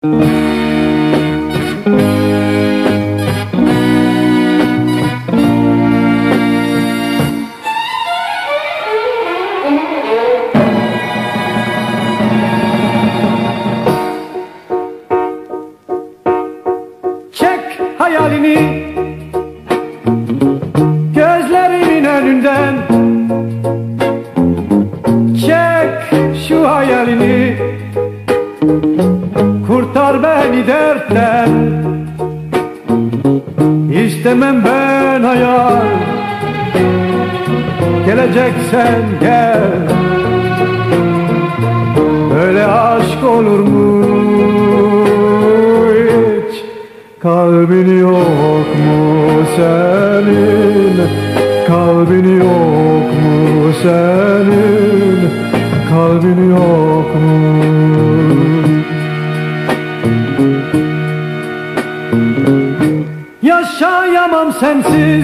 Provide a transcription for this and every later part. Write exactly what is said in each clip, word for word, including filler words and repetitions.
Çek hayalini gözlerimin önünden, çek şu hayalini, kurtar beni dertten. İstemem ben hayal, geleceksen gel. Böyle aşk olur mu hiç? Kalbin yok mu senin? Kalbin yok mu senin? Kalbin yok mu? Yaşayamam sensiz,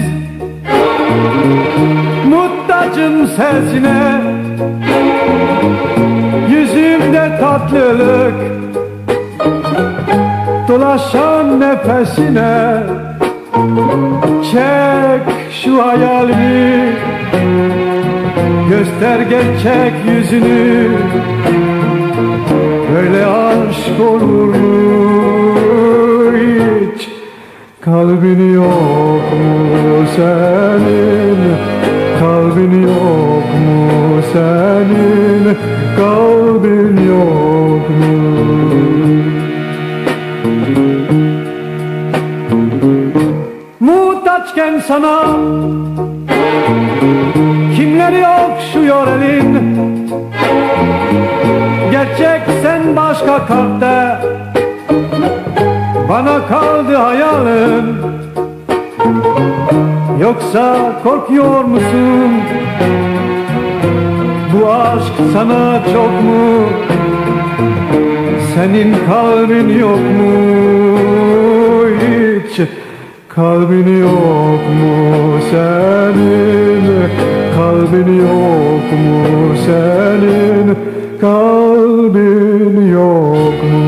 muhtacım sesine. Yüzümde tatlılık, dolaşan nefesine. Çek şu hayalini, göster gerçek yüzünü. Böyle aşk olur mu hiç? Kalbin yok mu senin? Kalbin yok mu senin? Kalbin yok mu? Muhtaçken sana kimleri okşuyor elin? Gerçek sen başka kalpte, bana kaldı hayalin. Yoksa korkuyor musun? Bu aşk sana çok mu? Senin kalbin yok mu hiç? Kalbin yok mu senin? Kalbin yok mu senin? Kalbin yok mu?